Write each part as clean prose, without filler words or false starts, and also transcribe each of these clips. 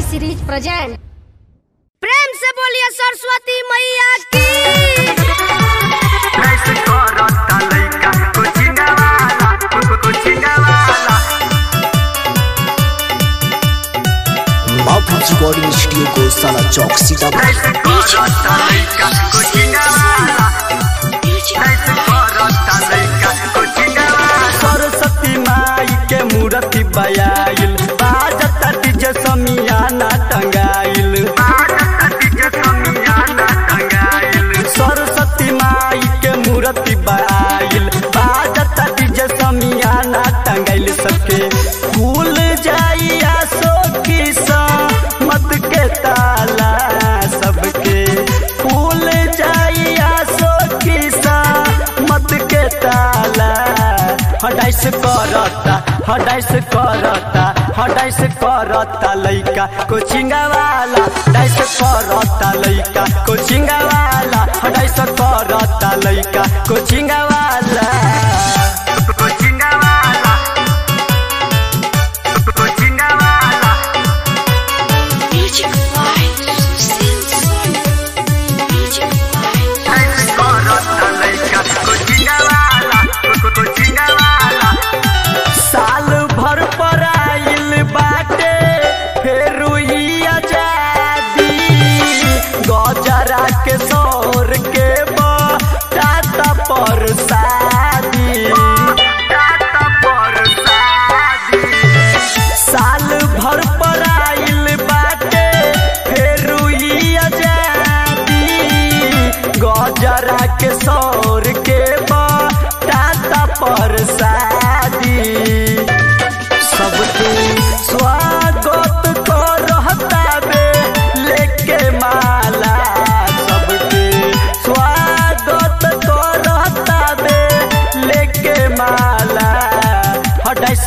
Series present. प्रेम से बोलिए सरस्वती मैया की। रिकॉर्डिंग स्टूडियो को साला चौक सीतापुर। सरस्वती माई के मूर्ति बयाइल बाजता डीजे समियाना टंगाइल। सरस्वती माई के मूर्ति बयाइल बाजता डीजे समियाना टंगाइल। सबके भूल जाइया सो किसा मत के ताला, सबके भूल जाइया सो किसा मत के ताला। हडाइस करता हडाइस करता लइका कोचिंग वाला, डाइस करता लइका कोचिंग वाला, हडाइस करता लइका कोचिंग वाला। साल भर पर आइल बाटे फेर आजादी, गजरा के सौर के बाटा पर शादी। साल भर पर आइल बाटे फेर आजादी, गजरा के सौर के बाटा पर शादी। सबके स्वागत करता बे लेके माला, सबके स्वागत करता बे लेके माला। हडाइस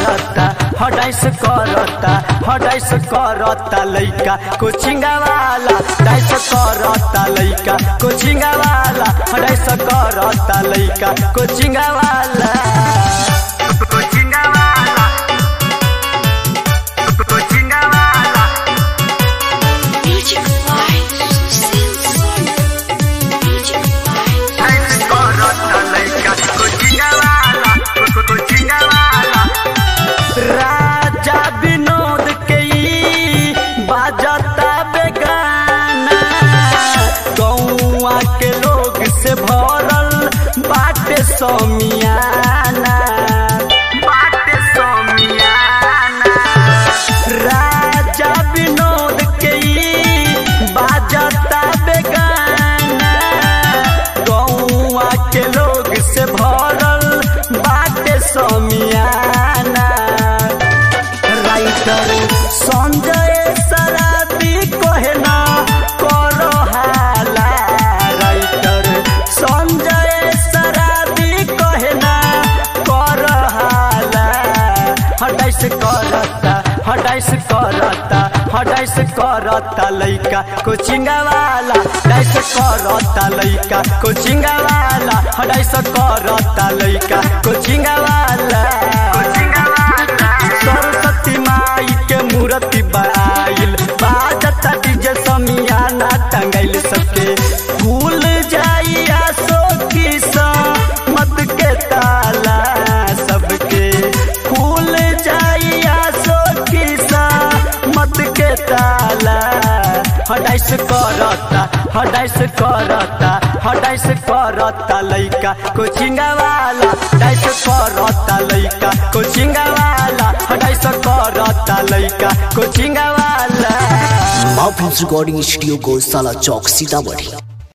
करता लइका कोचिंग वाला, डाइस करता लइका कोचिंग वाला, हडाइस करता लइका कोचिंग वाला। राजा विनोद के बाजता बेगाना, गौआ के लोग से भरल बाटे समियाना। राजा विनोद के बाजता बेगाना, गौआ के लोग से भरल बाटे समियाना। राइटर संजय शराबी कहना करो हाला, राइटर संजय शराबी कहना करो हाला। हडाइस करता लइका कोचिंग वाला, डाइस करता लइका कोचिंग वाला, हडाइस करता लइका कोचिंग वाला। सरस्वती माई के मूर्ति बयाइल बाजता डीजे समियाना टंगाइल। सबके भूल जाइया सो किसा मत के ताला, सबके भूल जाइया सो किसा मत के ताला। हडाइस करता लइका कोचिंग वाला, डाइस करता लइका कोचिंग वाला, हडाइस करता लइका कोचिंग वाला। रिकॉर्डिंग स्टूडियो को साला चौक सीतापुर।